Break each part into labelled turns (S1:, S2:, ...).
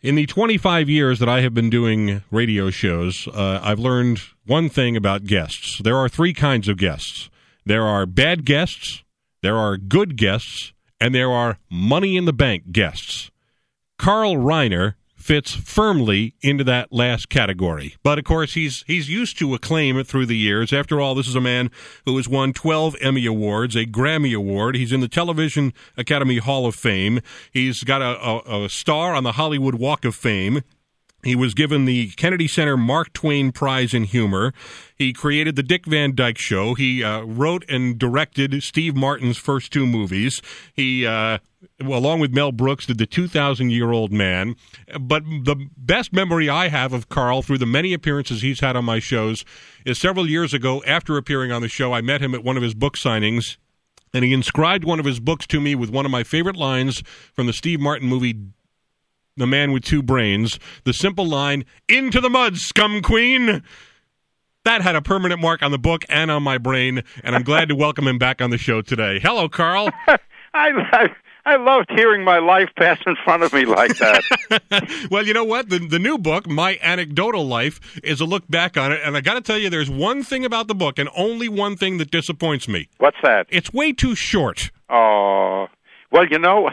S1: In the 25 years that I have been doing radio shows, I've learned one thing about guests. There are three kinds of guests. There are bad guests, there are good guests, and there are money-in-the-bank guests. Carl Reiner fits firmly into that last category. But, of course, he's used to acclaim through the years. After all, this is a man who has won 12 Emmy Awards, a Grammy Award. He's in the Television Academy Hall of Fame. He's got a star on the Hollywood Walk of Fame. He was given the Kennedy Center Mark Twain Prize in Humor. He created The Dick Van Dyke Show. He wrote and directed Steve Martin's first two movies. He along with Mel Brooks, did The 2,000-Year-Old Man. But the best memory I have of Carl through the many appearances he's had on my shows is several years ago, after appearing on the show, I met him at one of his book signings, and he inscribed one of his books to me with one of my favorite lines from the Steve Martin movie, The Man with Two Brains, the simple line, "Into the mud, scum queen!" That had a permanent mark on the book and on my brain, and I'm glad to welcome him back on the show today. Hello, Carl.
S2: I loved hearing my life pass in front of me like that.
S1: Well, you know what? The new book, My Anecdotal Life, is a look back on it, and I got to tell you, there's one thing about the book, and only one thing that disappoints me.
S2: What's that?
S1: It's way too short.
S2: Oh, well,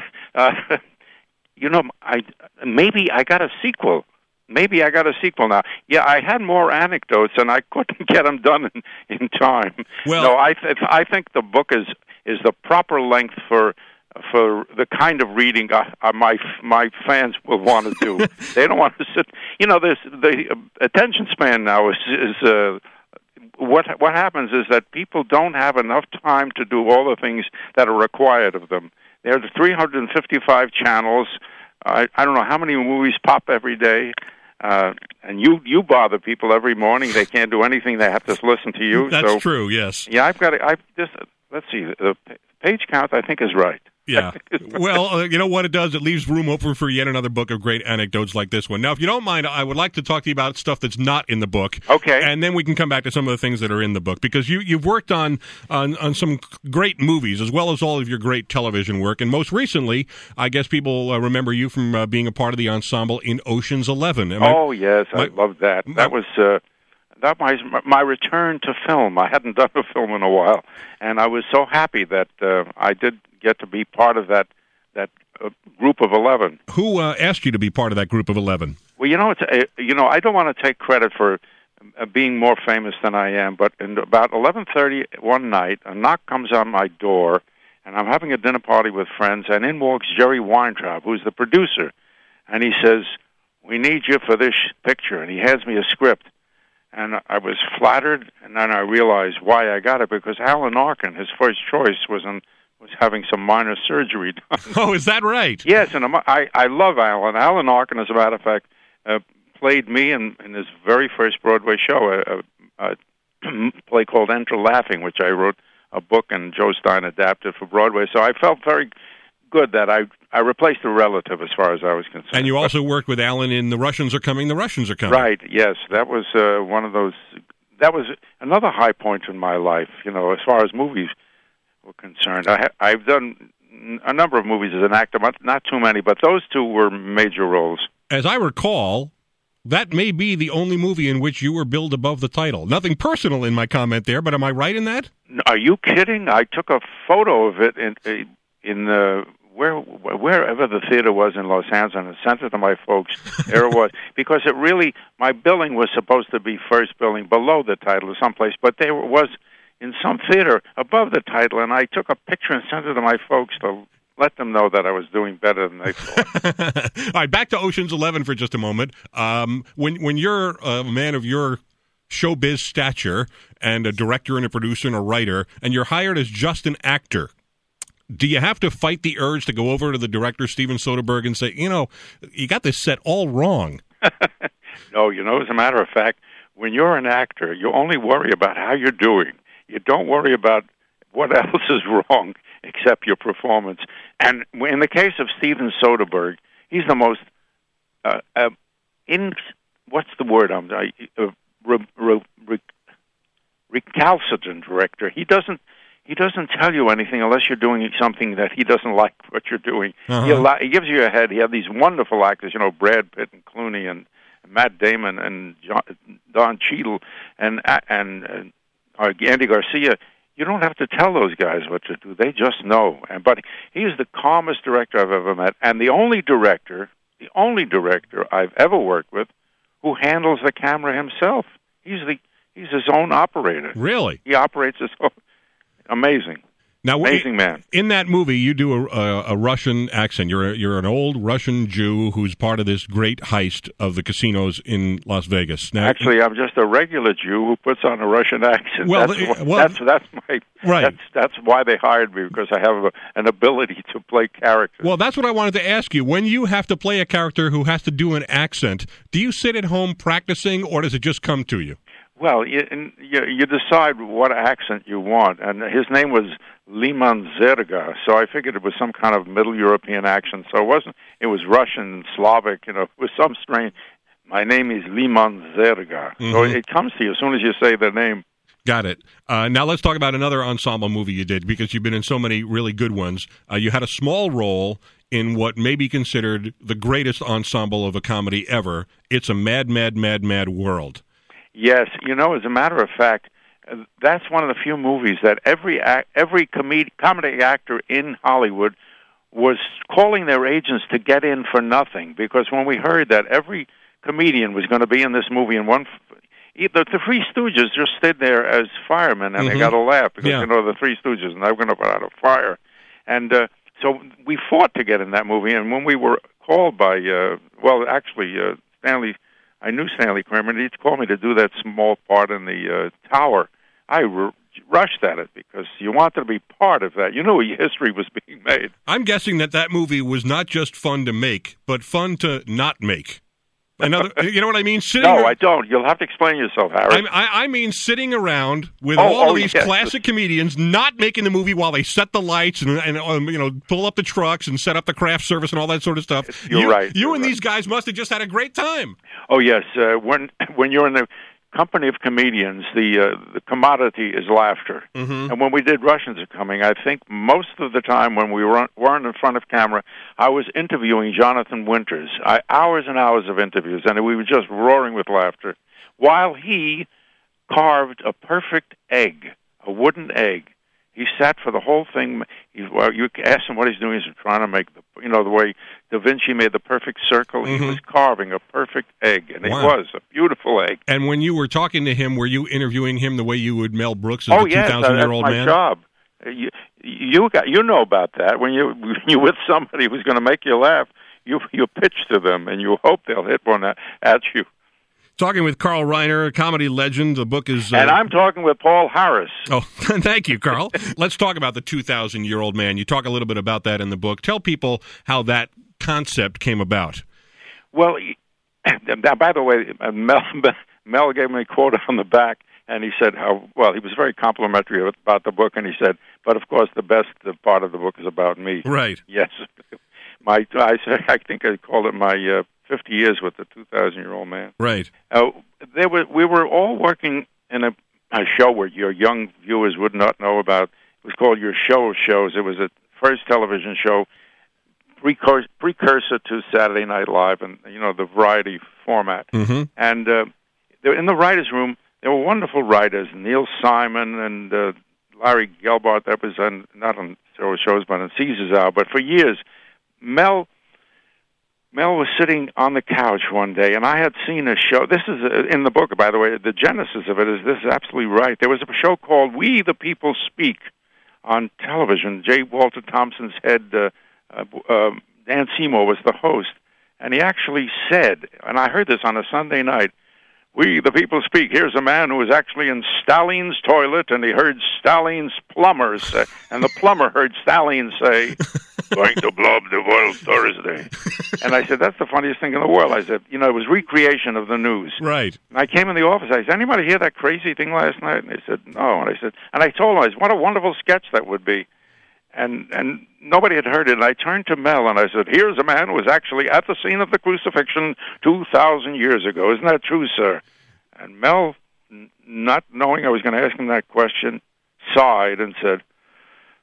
S2: maybe I got a sequel. Maybe I got a sequel now. Yeah, I had more anecdotes, and I couldn't get them done in time.
S1: Well,
S2: no, I think the book is the proper length for the kind of reading my fans will want to do. They don't want to sit. The attention span now is what happens is that people don't have enough time to do all the things that are required of them. There are 355 channels. I don't know how many movies pop every day. And you bother people every morning. They can't do anything. They have to listen to you.
S1: That's true, yes.
S2: Yeah, let's see. The page count, I think, is right.
S1: Yeah. Well, you know what it does? It leaves room open for yet another book of great anecdotes like this one. Now, if you don't mind, I would like to talk to you about stuff that's not in the book.
S2: Okay.
S1: And then we can come back to some of the things that are in the book, because you've worked on some great movies as well as all of your great television work. And most recently, I guess people remember you from being a part of the ensemble in Ocean's 11.
S2: Yes, I loved that. That was my return to film. I hadn't done a film in a while, and I was so happy that I did get to be part of that group of 11.
S1: Who asked you to be part of that group of 11?
S2: Well, I don't want to take credit for being more famous than I am, but in about 11:30 one night, a knock comes on my door, and I'm having a dinner party with friends, and in walks Jerry Weintraub, who's the producer, and he says, "We need you for this picture," and he hands me a script. And I was flattered, and then I realized why I got it, because Alan Arkin, his first choice, was having some minor surgery done.
S1: Oh, is that right?
S2: Yes, and I love Alan. Alan Arkin, as a matter of fact, played me in his very first Broadway show, a play called Enter Laughing, which I wrote a book and Joe Stein adapted for Broadway. So I felt very good that I replaced a relative as far as I was concerned.
S1: And you also worked with Alan in The Russians Are Coming, The Russians Are Coming.
S2: Right, yes. That was one of those. That was another high point in my life, as far as movies were concerned. I've done a number of movies as an actor, not too many, but those two were major roles.
S1: As I recall, that may be the only movie in which you were billed above the title. Nothing personal in my comment there, but am I right in that?
S2: Are you kidding? I took a photo of it in the wherever the theater was in Los Angeles, and I sent it to my folks. There it was, because my billing was supposed to be first billing below the title or someplace, but there was in some theater above the title, and I took a picture and sent it to my folks to let them know that I was doing better than they thought.
S1: All right, back to Ocean's 11 for just a moment. When you're a man of your showbiz stature and a director and a producer and a writer, and you're hired as just an actor, do you have to fight the urge to go over to the director, Steven Soderbergh, and say, you got this set all wrong?
S2: No, as a matter of fact, when you're an actor, you only worry about how you're doing. You don't worry about what else is wrong except your performance. And in the case of Steven Soderbergh, he's the most, what's the word? Recalcitrant director. he doesn't tell you anything unless you're doing something that he doesn't like what you're doing. He gives you a head. He had these wonderful actors, Brad Pitt and Clooney and Matt Damon and Don Cheadle and Andy Garcia. You don't have to tell those guys what to do. They just know. But he is the calmest director I've ever met, and the only director I've ever worked with who handles the camera himself. He's his own operator.
S1: Really?
S2: He operates his own. Amazing.
S1: Now,
S2: amazing man.
S1: In that movie, you do a Russian accent. You're an old Russian Jew who's part of this great heist of the casinos in Las Vegas. Now,
S2: actually, I'm just a regular Jew who puts on a Russian accent.
S1: Well,
S2: that's my
S1: right.
S2: That's why they hired me, because I have an ability to play characters.
S1: Well, that's what I wanted to ask you. When you have to play a character who has to do an accent, do you sit at home practicing, or does it just come to you?
S2: Well, you decide what accent you want, and his name was Liman Zerga, so I figured it was some kind of Middle European accent. So it wasn't. It was Russian, Slavic. It was some strange. My name is Liman Zerga, so it comes to you as soon as you say the name.
S1: Got it. Now let's talk about another ensemble movie you did, because you've been in so many really good ones. You had a small role in what may be considered the greatest ensemble of a comedy ever. It's a Mad, Mad, Mad, Mad World. Yes,
S2: as a matter of fact, that's one of the few movies that every comedy actor in Hollywood was calling their agents to get in for nothing, because when we heard that every comedian was going to be in this movie, and the Three Stooges just stood there as firemen, and they got a laugh because the Three Stooges, and they're going to put out a fire, and so we fought to get in that movie. And when we were called by, Stanley. I knew Stanley Kramer, and he'd called me to do that small part in the tower. I rushed at it because you wanted to be part of that. You knew history was being made.
S1: I'm guessing that movie was not just fun to make, but fun to not make. You know what I mean?
S2: I don't. You'll have to explain yourself, Harry.
S1: I mean sitting around with all of these classic comedians, not making the movie while they set the lights and pull up the trucks and set up the craft service and all that sort of stuff.
S2: You're right.
S1: You and these guys must have just had a great time.
S2: Oh yes, when you're in the company of comedians, the commodity is laughter. And when we did Russians Are Coming, I think most of the time when we weren't in front of camera, I was interviewing Jonathan Winters. Hours and hours of interviews, and we were just roaring with laughter, while he carved a perfect egg, a wooden egg. He sat for the whole thing. You asked him what he's doing. He's trying to make the way Da Vinci made the perfect circle. He was carving a perfect egg, and it was a beautiful egg.
S1: And when you were talking to him, were you interviewing him the way you would Mel Brooks as a 2,000-year-old man?
S2: Oh, yes, that's my job. You know about that. When you're with somebody who's going to make you laugh, you pitch to them, and you hope they'll hit one at you.
S1: Talking with Carl Reiner, a comedy legend. The book is...
S2: And I'm talking with Paul Harris.
S1: Oh, thank you, Carl. Let's talk about the 2,000-year-old man. You talk a little bit about that in the book. Tell people how that concept came about.
S2: Well, by the way, Mel gave me a quote on the back, and he said he was very complimentary about the book, and he said, but of course the best part of the book is about me.
S1: Right.
S2: Yes. I think I called it my... 50 years with the 2,000-year-old man.
S1: Right.
S2: We were all working in a show where your young viewers would not know about. It was called Your Show of Shows. It was a first television show, precursor to Saturday Night Live and the variety format. And in the writers' room, there were wonderful writers: Neil Simon and Larry Gelbart. That was not on shows, but on Caesar's Hour. But for years, Mel was sitting on the couch one day, and I had seen a show. This is in the book, by the way. The genesis of it is this is absolutely right. There was a show called We the People Speak on television. J. Walter Thompson's head, Dan Seymour, was the host, and he actually said, and I heard this on a Sunday night, We the People Speak. Here's a man who was actually in Stalin's toilet, and he heard Stalin's plumber say, and the plumber heard Stalin say, going to blow up the world Thursday. And I said, that's the funniest thing in the world. I said, it was recreation of the news.
S1: Right.
S2: And I came in the office. I said, anybody hear that crazy thing last night? And they said, no. And I told them, what a wonderful sketch that would be. And nobody had heard it. And I turned to Mel and I said, here's a man who was actually at the scene of the crucifixion 2,000 years ago. Isn't that true, sir? And Mel, not knowing I was going to ask him that question, sighed and said,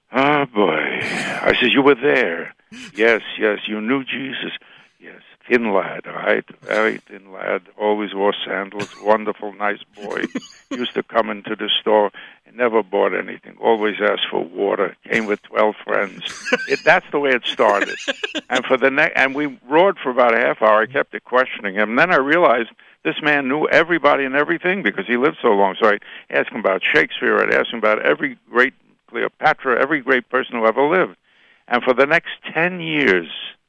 S2: Oh, boy. I said, you were there. Yes, you knew Jesus. Yes, thin lad, all right? Very thin lad. Always wore sandals. Wonderful, nice boy. Used to come into the store and never bought anything. Always asked for water. Came with 12 friends. That's the way it started. And and we roared for about a half hour. I kept questioning him. And then I realized this man knew everybody and everything because he lived so long. So I asked him about Shakespeare. I'd asked him about every great Cleopatra, every great person who ever lived. And for the next 10 years,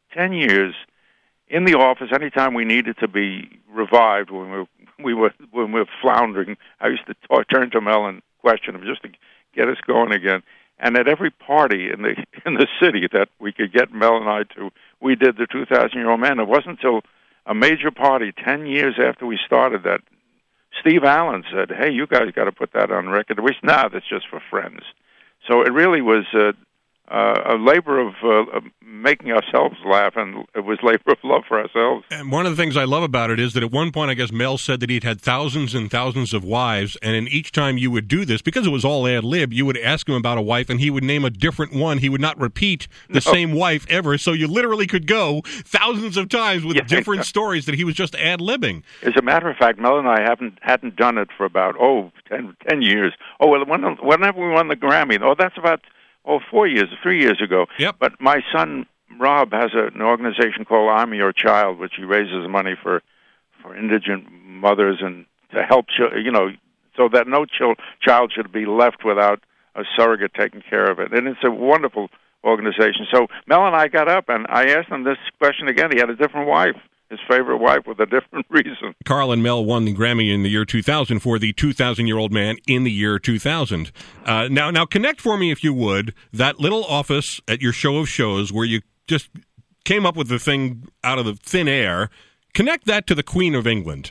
S2: in the office, anytime we needed to be revived when we were floundering, I used to turn to Mel and question him just to get us going again. And at every party in the city that we could get Mel and I to, we did the 2,000-Year-Old Man. It wasn't until a major party 10 years after we started that Steve Allen said, "Hey, you guys got to put that on record." We said, "Nah, that's just for friends." So it really was a labor of making ourselves laugh, and it was labor of love for ourselves.
S1: And one of the things I love about it is that at one point, I guess Mel said that he'd had thousands and thousands of wives, and in each time you would do this, because it was all ad lib, you would ask him about a wife, and he would name a different one. He would not repeat the same wife ever, so you literally could go thousands of times with different stories that he was just ad libbing.
S2: As a matter of fact, Mel and I hadn't done it for about 10 years. Oh, well, whenever we won the Grammy, that's about 3 years ago.
S1: Yep.
S2: But my son Rob has an organization called I'm Your Child, which he raises money for indigent mothers and to help so that no child should be left without a surrogate taking care of it. And it's a wonderful organization. So Mel and I got up and I asked him this question again. He had a different wife. His favorite wife with a different reason.
S1: Carl and Mel won the Grammy in the year 2000 for the 2,000-Year-Old Man in the year 2000. Now connect for me, if you would, that little office at your show of shows where you just came up with the thing out of the thin air. Connect that to the Queen of England.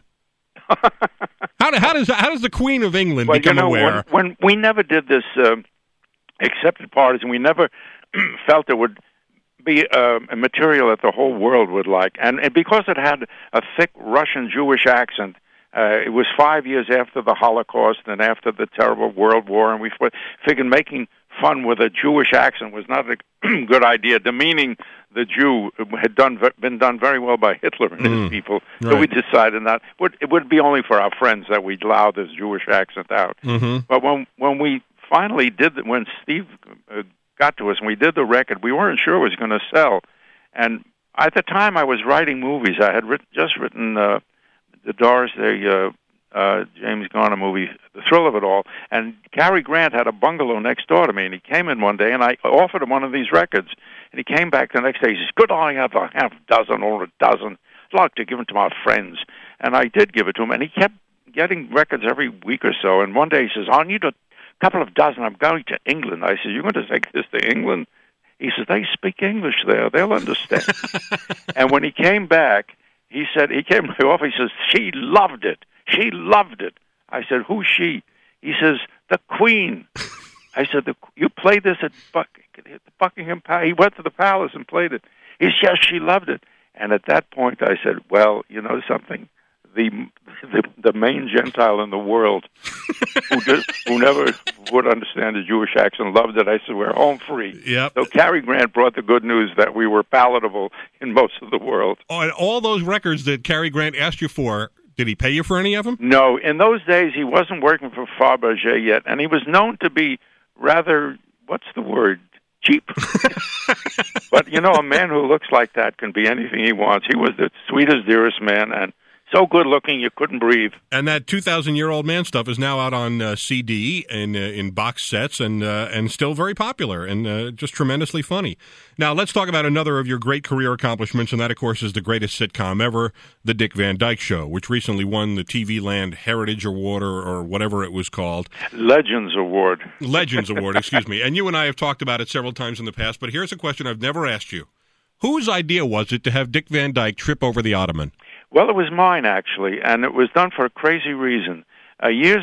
S1: How does the Queen of England become aware?
S2: When we never did this accepted parties, and we never felt it would be a material that the whole world would like. And because it had a thick Russian Jewish accent, it was 5 years after the Holocaust and after the terrible World War, and we figured making fun with a Jewish accent was not a good idea. Demeaning the Jew had been done very well by Hitler and his people.
S1: Right.
S2: So we decided it would be only for our friends that we'd allow this Jewish accent out.
S1: Mm-hmm.
S2: But when we finally did it, when Steve got to us and we did the record, we weren't sure it was going to sell. And at the time I was writing movies. I had just written the Doris Day James Garner movie, The Thrill of It All, and Cary Grant had a bungalow next door to me, and he came in one day, and I offered him one of these records, and he came back the next day. He says, "Good, I have a half dozen or a dozen. I'd like to give them to my friends." And I did give it to him, and he kept getting records every week or so, and one day he says, "I need a couple of dozen. I'm going to England." I said, "You're going to take this to England?" He says, "They speak English there. They'll understand." And when he came back, he said, he came to my office, he says, "She loved it. She loved it." I said, "Who's she?" He says, "The Queen." I said, "You played this at Buckingham Palace?" He went to the palace and played it. He said, "Yes, she loved it." And at that point I said, "Well, you know something? The main Gentile in the world who never would understand the Jewish accent loved it." I said, "We're home free."
S1: Yep.
S2: So Cary Grant brought the good news that we were palatable in most of the world.
S1: Oh, and all those records that Cary Grant asked you for, did he pay you for any of them?
S2: No. In those days, he wasn't working for Fabergé yet, and he was known to be rather, what's the word, cheap. But, a man who looks like that can be anything he wants. He was the sweetest, dearest man, and so good-looking you couldn't breathe.
S1: And that 2,000-Year-Old Man stuff is now out on CD and in box sets and still very popular and just tremendously funny. Now, let's talk about another of your great career accomplishments, and that, of course, is the greatest sitcom ever, The Dick Van Dyke Show, which recently won the TV Land Heritage Award or whatever it was called.
S2: Legends Award.
S1: Legends Award, excuse me. And you and I have talked about it several times in the past, but here's a question I've never asked you. Whose idea was it to have Dick Van Dyke trip over the Ottoman?
S2: Well, it was mine, actually, and it was done for a crazy reason. It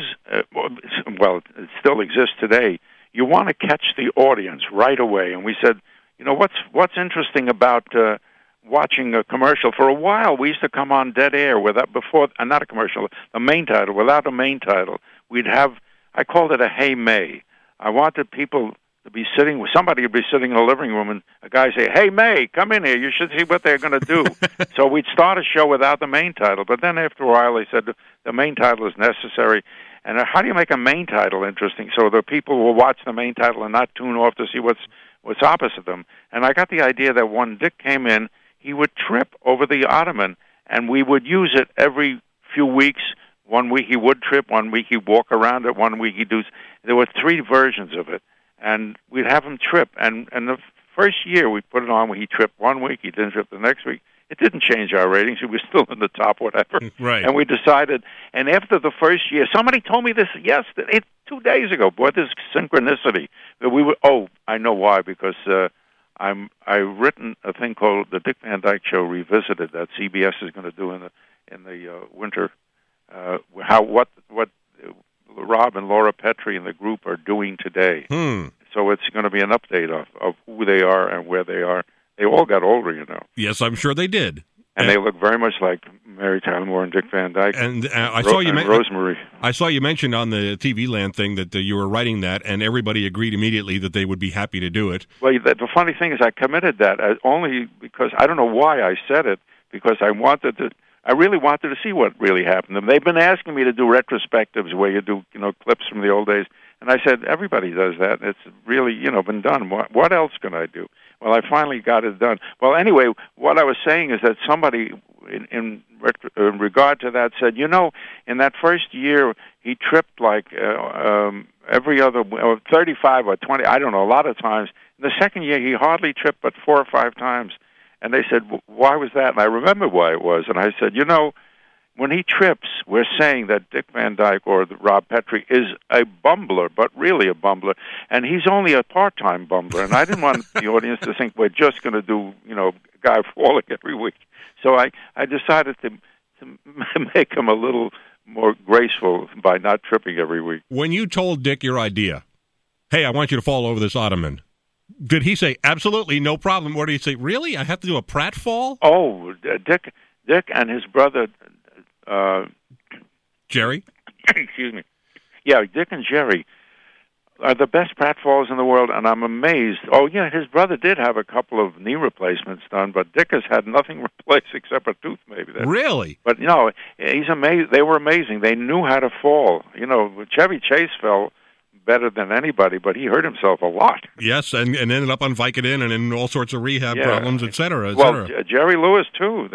S2: still exists today. You want to catch the audience right away. And we said, what's interesting about watching a commercial? For a while, we used to come on dead air not a commercial, the main title. Without a main title, we'd have, I called it a Hey May. I wanted people to be sitting with somebody would be sitting in the living room, and a guy say, "Hey, May, come in here. You should see what they're going to do." So we'd start a show without the main title, but then after a while they said the main title is necessary. And how do you make a main title interesting so the people will watch the main title and not tune off to see what's opposite them? And I got the idea that when Dick came in, he would trip over the ottoman, and we would use it every few weeks. 1 week he would trip, 1 week he'd walk around it, 1 week he'd do. There were 3 versions of it, and we'd have him trip. And the first year we put it on where he tripped 1 week, he didn't trip the next week. It didn't change our ratings. We were still in the top, whatever.
S1: Right.
S2: And we decided, and after the first year, somebody told me this 2 days ago. Boy, this synchronicity. That we were. Oh, I know why. Because I've written a thing called the Dick Van Dyke Show Revisited that CBS is going to do in the winter. What Rob and Laura Petrie and the group are doing today. So it's going to be an update of who they are and where they are. They all got older, you know.
S1: Yes, I'm sure they did.
S2: And they look very much like Mary Tyler Moore and Dick Van Dyke.
S1: And I saw you
S2: Rosemary.
S1: I saw you mentioned on the TV Land thing that you were writing that, and everybody agreed immediately that they would be happy to do it.
S2: Well, the funny thing is, I committed that only because I don't know why I said it, because I really wanted to see what really happened. And they've been asking me to do retrospectives where you do, clips from the old days. And I said, everybody does that. It's really, been done. What else can I do? Well, I finally got it done. Well, anyway, what I was saying is that somebody in regard to that said, in that first year, he tripped like every other, 35 or 20, I don't know, a lot of times. In the second year, he hardly tripped but 4 or 5 times. And they said, why was that? And I remember why it was. And I said, when he trips, we're saying that Dick Van Dyke or Rob Petrie is a bumbler, but really a bumbler, and he's only a part-time bumbler. And I didn't want the audience to think we're just going to do, Guy falling every week. So I decided to make him a little more graceful by not tripping every week.
S1: When you told Dick your idea, hey, I want you to fall over this ottoman, did he say, absolutely, no problem? Or did he say, really? I have to do a pratfall?
S2: Oh, Dick and his brother...
S1: Jerry?
S2: Excuse me. Yeah, Dick and Jerry are the best pratfalls in the world, and I'm amazed. Oh, yeah, his brother did have a couple of knee replacements done, but Dick has had nothing replaced except a tooth, maybe.
S1: Really?
S2: But, he's amazing. They were amazing. They knew how to fall. Chevy Chase fell better than anybody, but he hurt himself a lot.
S1: Yes, and ended up on Vicodin and in all sorts of rehab problems, et cetera,
S2: Well, Jerry Lewis, too.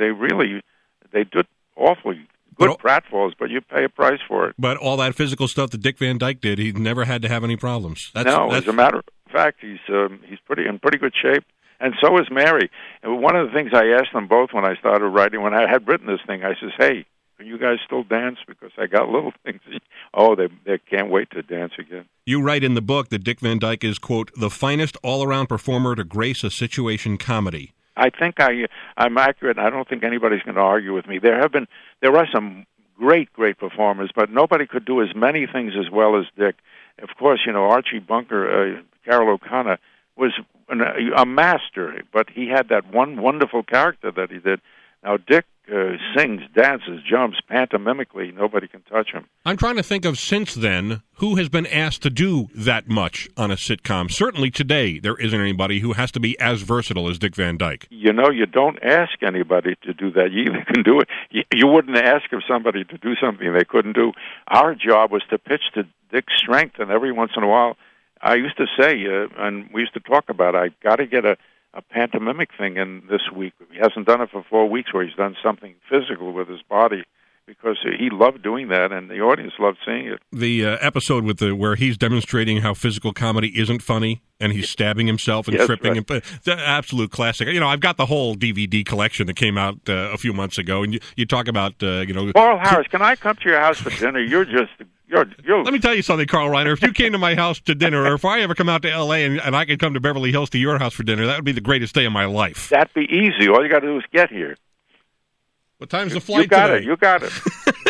S2: They did awfully good pratfalls, but you pay a price for it.
S1: But all that physical stuff that Dick Van Dyke did, he never had to have any problems.
S2: As a matter of fact, he's in pretty good shape, and so is Mary. And one of the things I asked them both when I started writing, when I had written this thing, I says, "Hey, can you guys still dance? Because I got little things." Oh, they can't wait to dance again.
S1: You write in the book that Dick Van Dyke is, quote, the finest all-around performer to grace a situation comedy.
S2: I think I'm accurate. I don't think anybody's going to argue with me. There are some great performers, but nobody could do as many things as well as Dick. Of course, Archie Bunker, Carol O'Connor was a master, but he had that one wonderful character that he did. Now, Dick sings, dances, jumps, pantomimically. Nobody can touch him.
S1: I'm trying to think of, since then, who has been asked to do that much on a sitcom. Certainly today, there isn't anybody who has to be as versatile as Dick Van Dyke.
S2: You don't ask anybody to do that. You either can do it. You wouldn't ask of somebody to do something they couldn't do. Our job was to pitch to Dick's strength, and every once in a while, I used to say, and we used to talk about, I got to get a pantomimic thing in this week. He hasn't done it for 4 weeks where he's done something physical with his body, because he loved doing that, and the audience loved seeing it.
S1: The episode where he's demonstrating how physical comedy isn't funny, and he's stabbing himself and tripping. Right. The absolute classic. I've got the whole DVD collection that came out a few months ago, and you talk about,
S2: Carl Harris, can I come to your house for dinner? You're
S1: Let me tell you something, Carl Reiner. If you came to my house to dinner, or if I ever come out to L.A. and I could come to Beverly Hills to your house for dinner, that would be the greatest day of my life.
S2: That'd be easy. All you got to do is get here.
S1: What time's the flight
S2: today? You got it.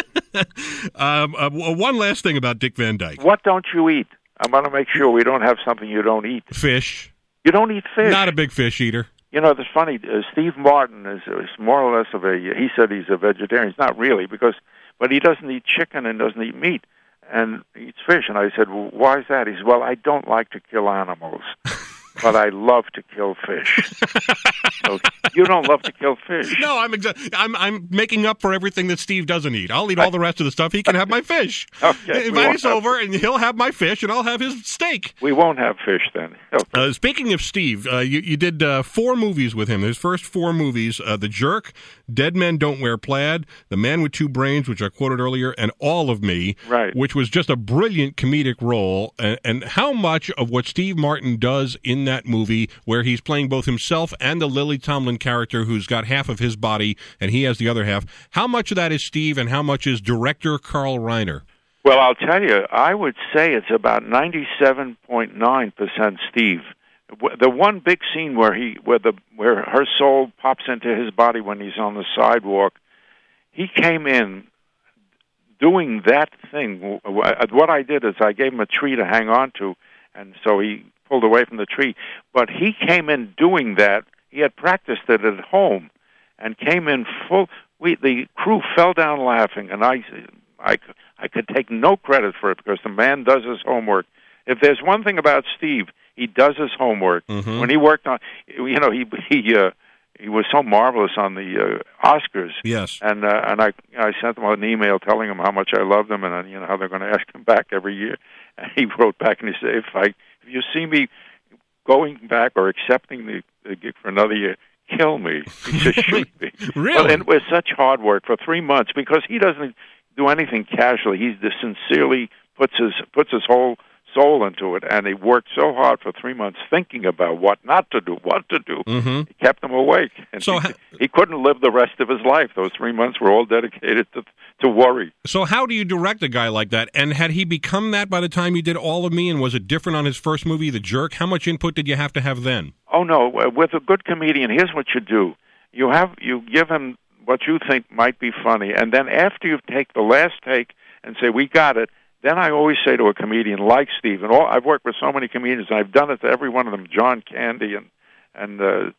S1: One last thing about Dick Van Dyke.
S2: What don't you eat? I want to make sure we don't have something you don't eat.
S1: Fish.
S2: You don't eat fish?
S1: Not a big fish eater.
S2: It's funny. Steve Martin is more or less he said he's a vegetarian. He's not really, but he doesn't eat chicken and doesn't eat meat. and eats fish. And I said, well, why is that? He said, well, I don't like to kill animals, but I love to kill fish. So you don't love to kill fish.
S1: No, I'm making up for everything that Steve doesn't eat. I'll eat all the rest of the stuff. He can have my fish.
S2: Okay.
S1: Invite us over, and he'll have my fish, and I'll have his steak.
S2: We won't have fish then. Okay.
S1: Speaking of Steve, you did 4 movies with him. His first 4 movies, The Jerk, Dead Men Don't Wear Plaid, The Man with Two Brains, which I quoted earlier, and All of Me,
S2: right,
S1: which was just a brilliant comedic role. And how much of what Steve Martin does in that movie, where he's playing both himself and the Lily Tomlin character who's got half of his body and he has the other half, how much of that is Steve and how much is director Carl Reiner?
S2: Well, I'll tell you, I would say it's about 97.9% Steve. The one big scene where her soul pops into his body when he's on the sidewalk, he came in doing that thing. What I did is I gave him a tree to hang on to, and so he pulled away from the tree. But he came in doing that. He had practiced it at home and came in full. The crew fell down laughing, and I could take no credit for it because the man does his homework. If there's one thing about Steve, he does his homework.
S1: Mm-hmm.
S2: When he worked on, he was so marvelous on the Oscars.
S1: Yes.
S2: And I sent him an email telling him how much I loved him and how they're going to ask him back every year. And he wrote back and he said, if you see me going back or accepting the gig for another year, kill me. He said, shoot me.
S1: Really?
S2: Well, and it was such hard work for 3 months because he doesn't do anything casually. He sincerely puts his whole soul into it, and he worked so hard for 3 months thinking about what not to do, what to do.
S1: Mm-hmm.
S2: He kept him awake, and
S1: so
S2: he couldn't live the rest of his life. Those 3 months were all dedicated to worry.
S1: So how do you direct a guy like that? And had he become that by the time you did All of Me, and was it different on his first movie, The Jerk? How much input did you have to have then?
S2: Oh, no. With a good comedian, here's what you do. You give him what you think might be funny, and then after you take the last take and say, we got it, then I always say to a comedian like Steve, and I've worked with so many comedians, and I've done it to every one of them, John Candy, and I'm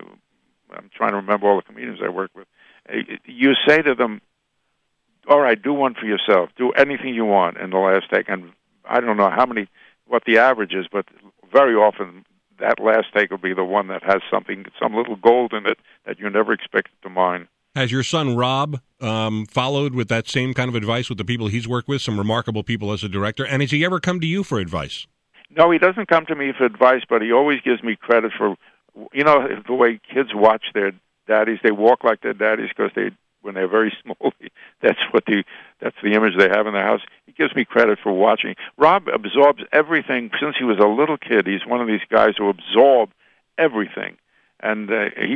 S2: trying to remember all the comedians I worked with. You say to them, all right, do one for yourself. Do anything you want in the last take. And I don't know what the average is, but very often that last take will be the one that has some little gold in it that you never expected to mine.
S1: Has your son Rob followed with that same kind of advice with the people he's worked with, some remarkable people as a director? And has he ever come to you for advice?
S2: No, he doesn't come to me for advice, but he always gives me credit for, the way kids watch their daddies. They walk like their daddies because when they're very small, that's the image they have in their house. He gives me credit for watching. Rob absorbs everything since he was a little kid. He's one of these guys who absorb everything, and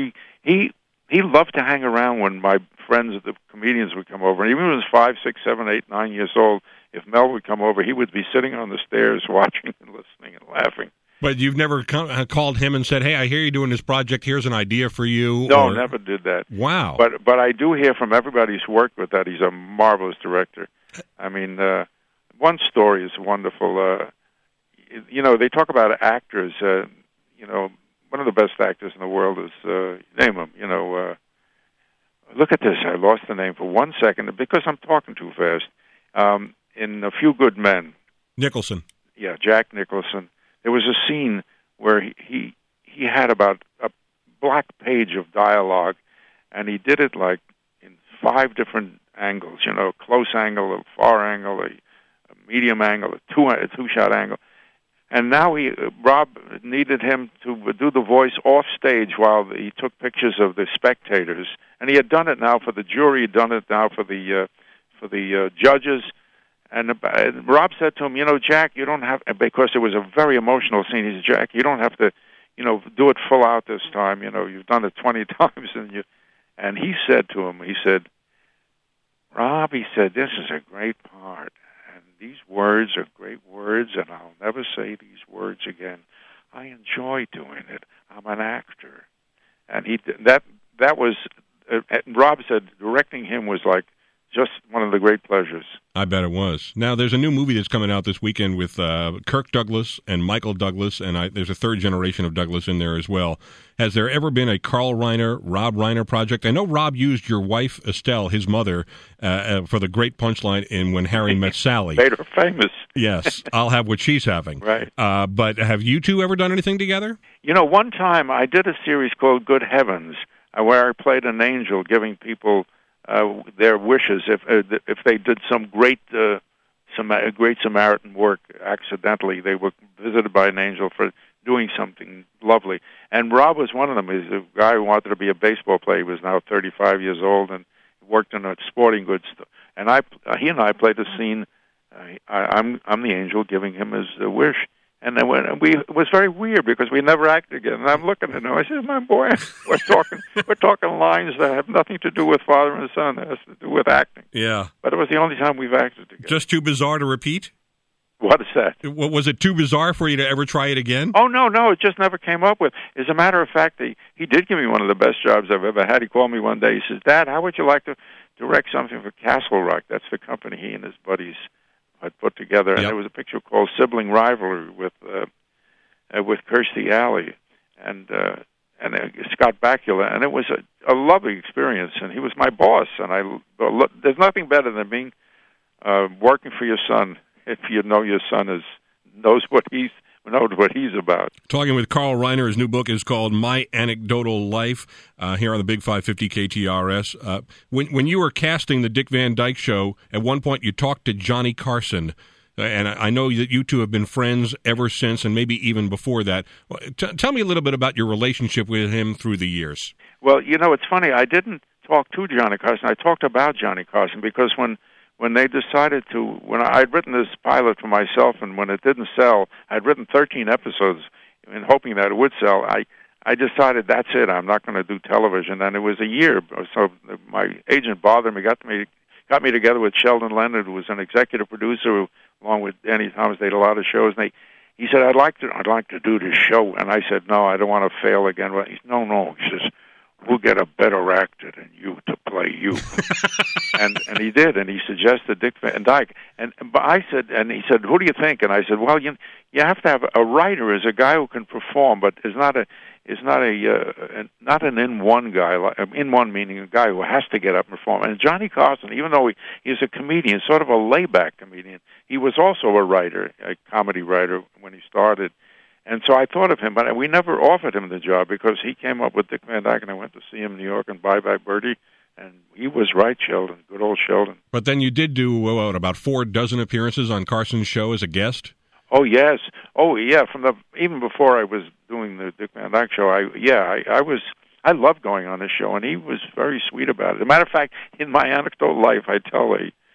S2: he loved to hang around when my friends, the comedians, would come over. And even when he was 5, 6, 7, 8, 9 years old, if Mel would come over, he would be sitting on the stairs watching and listening and laughing. But
S1: you've never called him and said, hey, I hear you're doing this project. Here's an idea for you.
S2: No, never did that.
S1: Wow.
S2: But I do hear from everybody who's worked with that he's a marvelous director. I mean, one story is wonderful. They talk about actors. One of the best actors in the world is, name him, look at this. I lost the name for 1 second because I'm talking too fast. In A Few Good Men.
S1: Nicholson.
S2: Yeah, Jack Nicholson. There was a scene where he had about a black page of dialogue, and he did it like in 5 different angles, close angle, a far angle, a medium angle, a two-shot angle. And now Rob needed him to do the voice off stage while he took pictures of the spectators, and he had done it now for the jury, he'd done it now for the judges. And Rob said to him, Jack, you don't have, because it was a very emotional scene. He said, Jack, you don't have to, do it full out this time. You've done it 20 times, and he said to him, Rob, he said, this is a great part. These words are great words, and I'll never say these words again. I enjoy doing it. I'm an actor. And that was, Rob said directing him was like just one of the great pleasures.
S1: I bet it was. Now, there's a new movie that's coming out this weekend with Kirk Douglas and Michael Douglas, and there's a third generation of Douglas in there as well. Has there ever been a Carl Reiner, Rob Reiner project? I know Rob used your wife, Estelle, his mother, for the great punchline in When Harry Met Sally.
S2: Made her famous.
S1: Yes, I'll have what she's having.
S2: Right.
S1: But have you two ever done anything together?
S2: You know, one time I did a series called Good Heavens, where I played an angel giving people their wishes if they did some great Samaritan work accidentally. They were visited by an angel for doing something lovely. And Rob was one of them. He's a guy who wanted to be a baseball player. He was now 35 years old and worked in a sporting goods store. And he and I played a scene. I'm the angel giving him his wish. And then it was very weird because we never acted again. And I'm looking at him. I said, "My boy, we're talking lines that have nothing to do with father and son. It has to do with acting."
S1: Yeah.
S2: But it was the only time we've acted together.
S1: Just too bizarre to repeat?
S2: What is that?
S1: Was it too bizarre for you to ever try it again?
S2: Oh, no, it just never came up with. As a matter of fact, he did give me one of the best jobs I've ever had. He called me one day. He says, "Dad, how would you like to direct something for Castle Rock?" That's the company he and his buddies had put together. And there was a picture called Sibling Rivalry with Kirstie Alley and Scott Bakula. And it was a lovely experience. And he was my boss. And there's nothing better than being working for your son if you know your son knows what he's about.
S1: Talking with Carl Reiner. His new book is called My Anecdotal Life, here on the Big 550 KTRS. When you were casting the Dick Van Dyke Show, at one point you talked to Johnny Carson, and I know that you two have been friends ever since, and maybe even before that. Tell me a little bit about your relationship with him through the years.
S2: Well, it's funny. I didn't talk to Johnny Carson. I talked about Johnny Carson because when they decided when I'd written this pilot for myself, and when it didn't sell, I'd written 13 episodes in hoping that it would sell. I decided that's it. I'm not going to do television. And it was a year. So my agent bothered me, got me together with Sheldon Leonard, who was an executive producer, who, along with Danny Thomas, they did a lot of shows. And he said, I'd like to do this show. And I said, no, I don't want to fail again. Well, he said, no. He says, we'll get a better actor than you to play you. and he did, and he suggested Dick Van Dyke. But I said, and he said, who do you think? And I said, well, you have to have a writer is a guy who can perform, but is not an in-one guy. In-one meaning a guy who has to get up and perform. And Johnny Carson, even though he's a comedian, sort of a layback comedian, he was also a writer, a comedy writer when he started. And so I thought of him, but we never offered him the job because he came up with Dick Van Dyke, and I went to see him in New York and Bye Bye Birdie, and he was right, Sheldon, good old Sheldon.
S1: But then you did do, about 4 dozen appearances on Carson's show as a guest?
S2: Oh, yes. Oh, yeah, even before I was doing the Dick Van Dyke Show, I loved going on this show, and he was very sweet about it. As a matter of fact, in My Anecdotal Life, I tell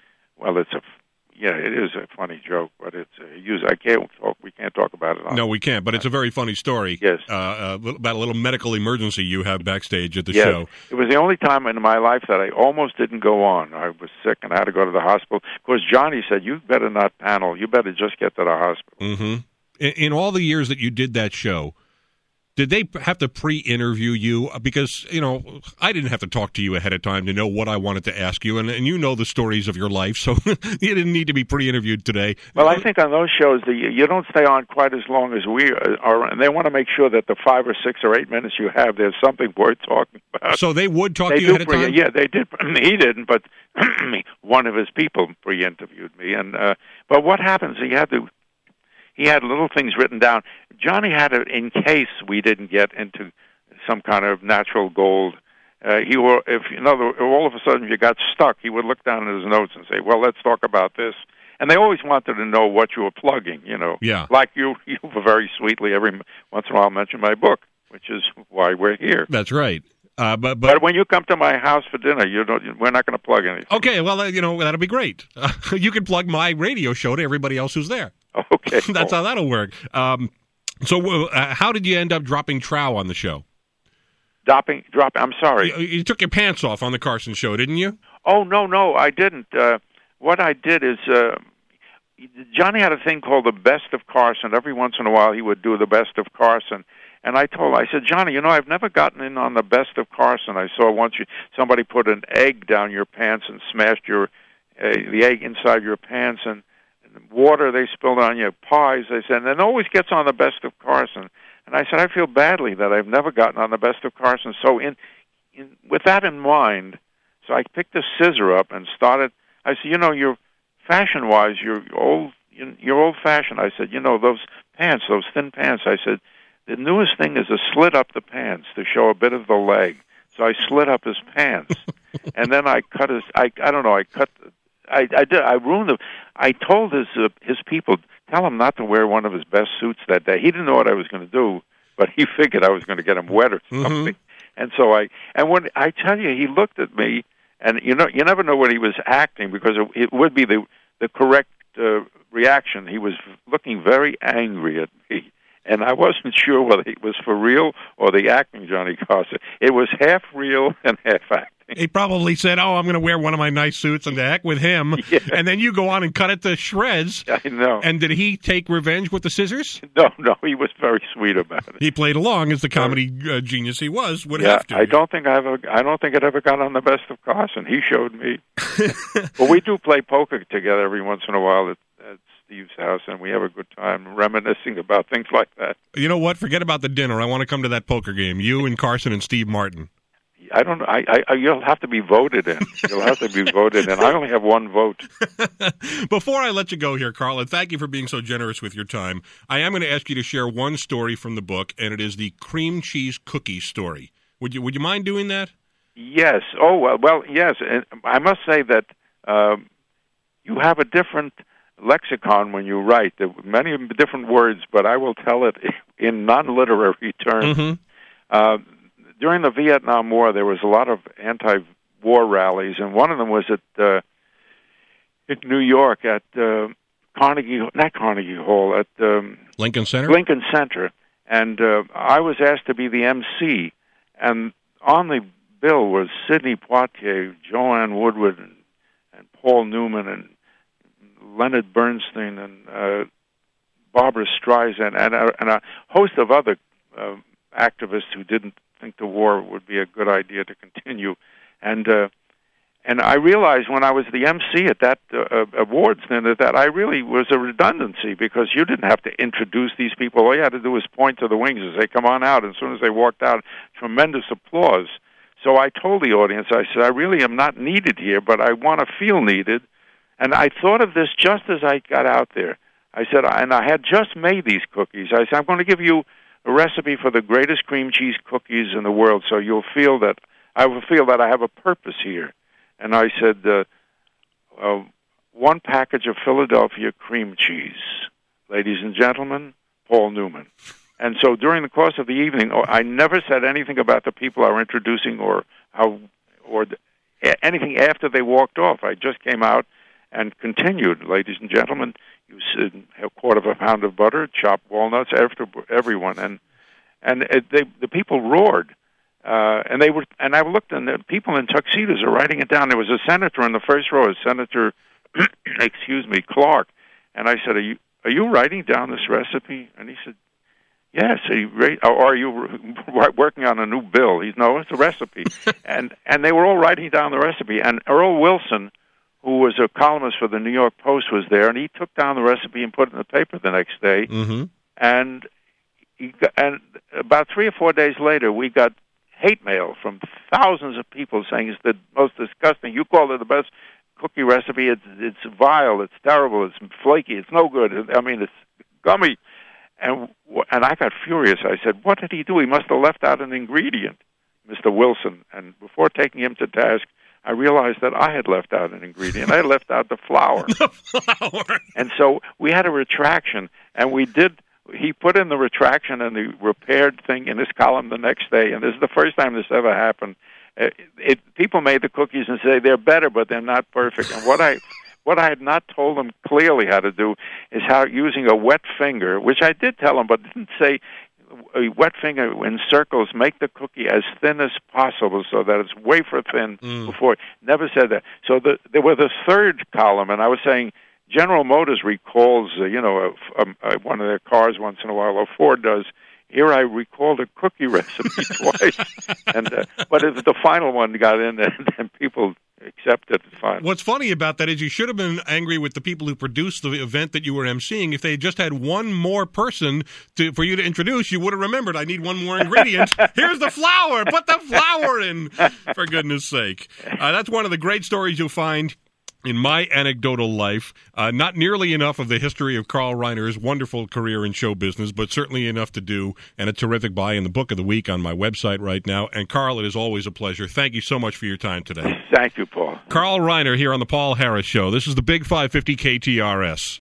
S2: it is a funny joke, but we can't talk about it.
S1: No, we can't, but it's a very funny story.
S2: Yes.
S1: About a little medical emergency you have backstage at the
S2: yes.
S1: show.
S2: It was the only time in my life that I almost didn't go on. I was sick and I had to go to the hospital. Of course, Johnny said, you better not panel. You better just get to the hospital.
S1: Mm-hmm. In all the years that you did that show, did they have to pre-interview you? Because, I didn't have to talk to you ahead of time to know what I wanted to ask you, and you know the stories of your life, so you didn't need to be pre-interviewed today.
S2: Well, I think on those shows, you don't stay on quite as long as we are, and they want to make sure that the 5 or 6 or 8 minutes you have, there's something worth talking about.
S1: So they would talk to you ahead of time?
S2: Yeah, they did. He didn't, but one of his people pre-interviewed me. But what happens, he had little things written down. Johnny had it in case we didn't get into some kind of natural gold. All of a sudden you got stuck, he would look down at his notes and say, well, let's talk about this. And they always wanted to know what you were plugging,
S1: Yeah.
S2: Like you very sweetly every once in a while mention my book, which is why we're here.
S1: That's right.
S2: But when you come to my house for dinner, we're not going to plug anything.
S1: Okay, well, that'll be great. You can plug my radio show to everybody else who's there.
S2: Okay.
S1: That's how that'll work. So how did you end up dropping Trow on the show?
S2: Dropping? I'm sorry.
S1: You took your pants off on the Carson show, didn't you?
S2: Oh, no, I didn't. What I did is Johnny had a thing called the Best of Carson. Every once in a while he would do the Best of Carson. And I said, Johnny, I've never gotten in on the Best of Carson. I saw once somebody put an egg down your pants and smashed the egg inside your pants, and water they spilled on your pies. They said, and it always gets on the Best of Carson. And I said, I feel badly that I've never gotten on the Best of Carson. So with that in mind, so I picked a scissor up and started. I said, you're fashion-wise, you're old-fashioned. I said, those pants, those thin pants. I said, the newest thing is to slit up the pants to show a bit of the leg. So I slit up his pants, and then I cut his. I ruined the. I told his people, tell him not to wear one of his best suits that day. He didn't know what I was going to do, but he figured I was going to get him wet or something. Mm-hmm. And so when I tell you, he looked at me, and you never know when he was acting because it would be the correct reaction. He was looking very angry at me, and I wasn't sure whether it was for real or the acting, Johnny Carson. It was half real and half acting.
S1: He probably said, I'm going to wear one of my nice suits and to heck with him. Yeah. And then you go on and cut it to shreds.
S2: I know.
S1: And did he take revenge with the scissors?
S2: No, he was very sweet about it.
S1: He played along as the comedy genius he was. Would have to.
S2: I don't think it ever got on the Best of Carson. He showed me. But we do play poker together every once in a while at Steve's house, and we have a good time reminiscing about things like that.
S1: You know what? Forget about the dinner. I want to come to that poker game. You and Carson and Steve Martin.
S2: I don't know. You'll have to be voted in. You'll have to be voted in. I only have one vote.
S1: Before I let you go here, Carl, and thank you for being so generous with your time, I am going to ask you to share one story from the book, and it is the cream cheese cookie story. Would you mind doing that?
S2: Yes. Oh, well, yes. And I must say that you have a different lexicon when you write. There are many different words, but I will tell it in non-literary terms. Mm-hmm. During the Vietnam War, there was a lot of anti-war rallies, and one of them was in New York at not Carnegie Hall, at
S1: Lincoln Center.
S2: Lincoln Center, and I was asked to be the MC, and on the bill was Sidney Poitier, Joanne Woodward, and Paul Newman, and Leonard Bernstein, and Barbara Streisand, and a host of other activists who didn't think the war would be a good idea to continue. And I realized when I was the MC at that awards dinner that I really was a redundancy because you didn't have to introduce these people. All you had to do was point to the wings and say, come on out. And as soon as they walked out, tremendous applause. So I told the audience, I said, I really am not needed here, but I want to feel needed. And I thought of this just as I got out there. I said, and I had just made these cookies. I said, I'm going to give you a recipe for the greatest cream cheese cookies in the world, so you'll feel that I will feel that I have a purpose here. And I said, 1 package of Philadelphia cream cheese, ladies and gentlemen, Paul Newman. And so during the course of the evening, I never said anything about the people I were introducing or anything after they walked off. I just came out and continued, ladies and gentlemen. You said a quarter of a pound of butter, chopped walnuts, after everyone, and the people roared, and I looked, and the people in tuxedos are writing it down. There was a senator in the first row, Senator, Clark, and I said, "Are you writing down this recipe?" And he said, "Yes." Are you working on a new bill? No, it's a recipe, and they were all writing down the recipe, and Earl Wilson, who was a columnist for the New York Post, was there, and he took down the recipe and put it in the paper the next day. Mm-hmm. And about 3 or 4 days later, we got hate mail from thousands of people saying it's the most disgusting. You call it the best cookie recipe. It's vile. It's terrible. It's flaky. It's no good. I mean, it's gummy. And I got furious. I said, what did he do? He must have left out an ingredient, Mr. Wilson. And before taking him to task, I realized that I had left out an ingredient. I had left out the flour.
S1: The flour.
S2: And so we had a retraction, and he put in the retraction and the repaired thing in his column the next day, and this is the first time this ever happened. People made the cookies and say they're better, but they're not perfect. And what I had not told them clearly how to do is how using a wet finger, which I did tell them, but didn't say a wet finger in circles, make the cookie as thin as possible so that it's wafer thin before. Never said that. So there was the third column, and I was saying General Motors recalls, one of their cars once in a while, or Ford does, here I recalled a cookie recipe twice, but if the final one got in, then people accepted it finally.
S1: What's funny about that is you should have been angry with the people who produced the event that you were emceeing. If they had just had one more person for you to introduce, you would have remembered, I need one more ingredient. Here's the flour. Put the flour in, for goodness sake. That's one of the great stories you'll find in my anecdotal life. Not nearly enough of the history of Carl Reiner's wonderful career in show business, but certainly enough to do, and a terrific buy in the book of the week on my website right now. And Carl, it is always a pleasure. Thank you so much for your time today.
S2: Thank you, Paul.
S1: Carl Reiner here on the Paul Harris Show. This is the Big 550 KTRS.